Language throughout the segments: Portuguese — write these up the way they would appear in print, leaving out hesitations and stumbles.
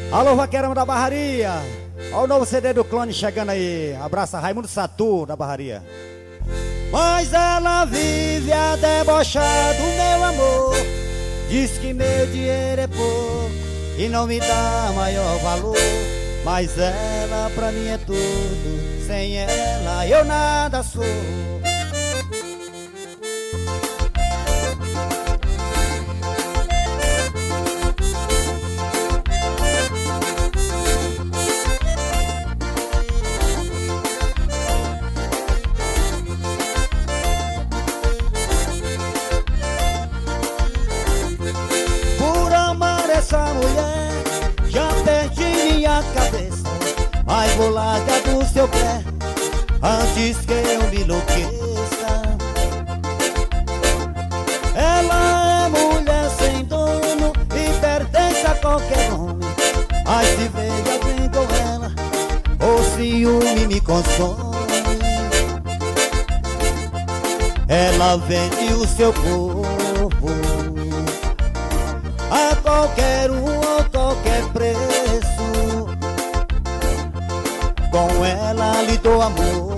Alô, vaqueirão da Barraria. Olha o novo CD do Clone chegando aí. Abraça Raimundo Satu da Barraria. Mas ela vive a debochar do meu amor. Diz que meu dinheiro é pouco e não me dá maior valor. Mas ela pra mim é tudo, sem ela eu nada sou. Essa mulher já perdi minha cabeça, mas vou largar do seu pé antes que eu me enlouqueça. Ela é mulher sem dono e pertence a qualquer homem, mas se veio alguém com ela, o ciúme me consome. Ela vende o seu corpo a qualquer ou qualquer preço. Com ela lhe dou amor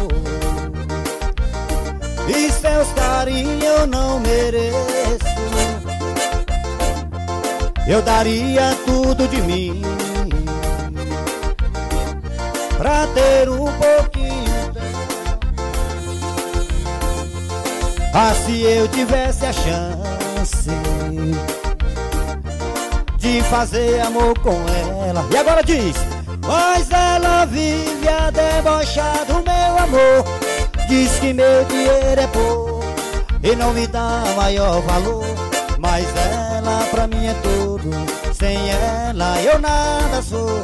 e seus carinhos eu não mereço. Eu daria tudo de mim pra ter um pouquinho dela. Ah, se eu tivesse a chance de fazer amor com ela. E agora diz: mas ela vive a debochar do meu amor. Diz que meu dinheiro é pouco e não me dá maior valor. Mas ela pra mim é tudo, sem ela eu nada sou.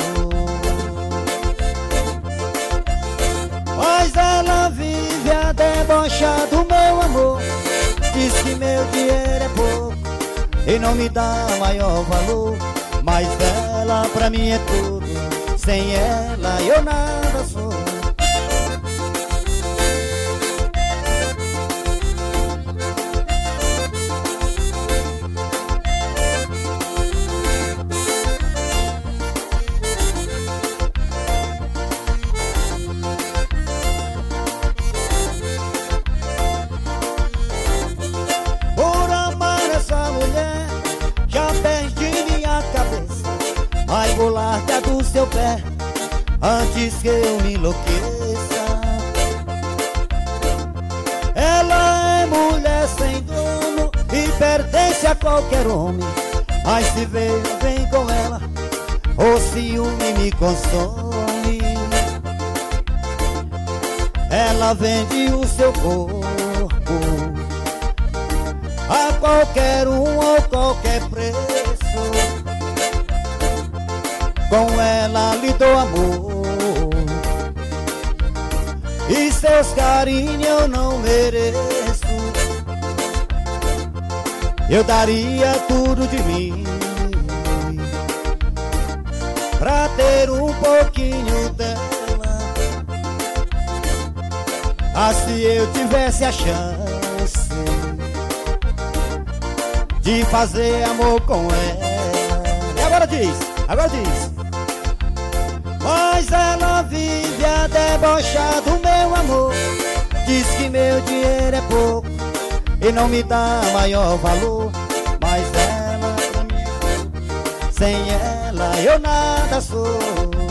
Mas ela vive a debochar do meu amor. Diz que meu dinheiro é pouco e não me dá maior valor. Mas ela pra mim é tudo, sem ela eu nada sou. Ai, vou largar do seu pé antes que eu me enlouqueça. Ela é mulher sem dono e pertence a qualquer homem, mas se veio bem com ela, o ciúme me consome. Ela vende o seu corpo a qualquer ou qualquer preço. Com ela lhe dou amor e seus carinhos eu não mereço. Eu daria tudo de mim pra ter um pouquinho dela. Ah, se eu tivesse a chance de fazer amor com ela. E agora diz, agora diz: mas ela vive a debochar do meu amor. Diz que meu dinheiro é pouco e não me dá maior valor. Mas ela pra mim, sem ela eu nada sou.